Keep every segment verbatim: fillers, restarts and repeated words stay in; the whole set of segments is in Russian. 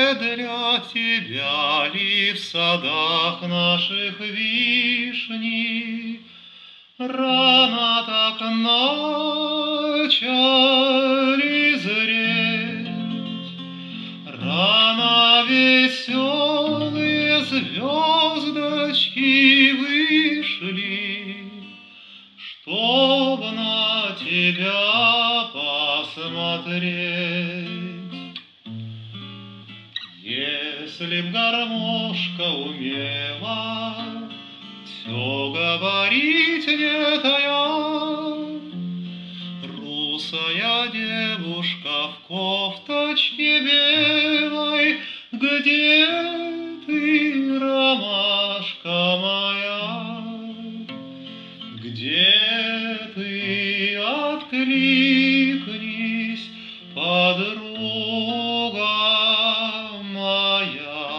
для тебя ли в садах наших вишни рано так начали зреть? Рано веселые звездочки вышли, чтоб на тебя посмотреть. Если б гармошка умела все говорить не тая, русая девушка в кофточке белой, где ты, ромашка моя? Где ты, откликнись, подруга моя?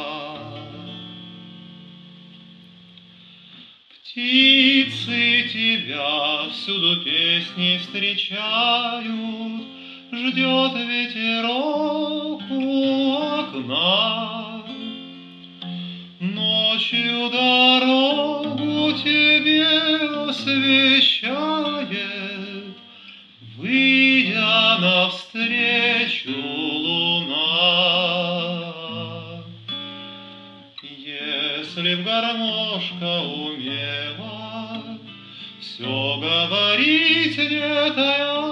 Птицы тебя всюду песни встречают, ждет ветерок у окна. Ночью дорогу тебе освещает, выйдя навстречу луна. Если б гармошка умела все говорить не тая,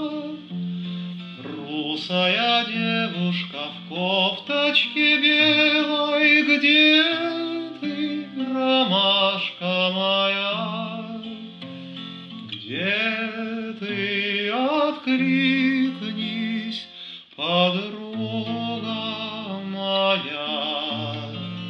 русая девушка в кофточке белой, где ты, ромашка моя? Где ты, откликнись, подруга моя?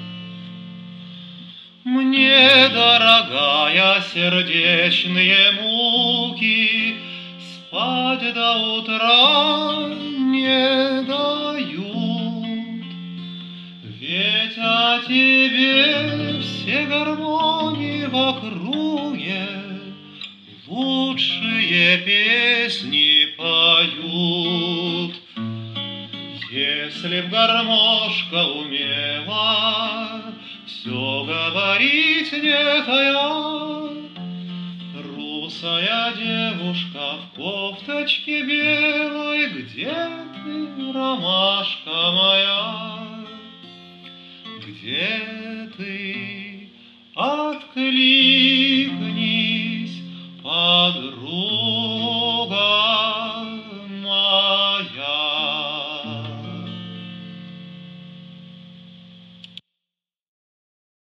Мне, дорогая, сердечные муки спать до утра не дают, ведь о тебе все гармонии в округе лучшие песни поют. Если б гармошка умела все говорить не тая, русая девушка в кофточке белой, где ты, ромашка моя? Где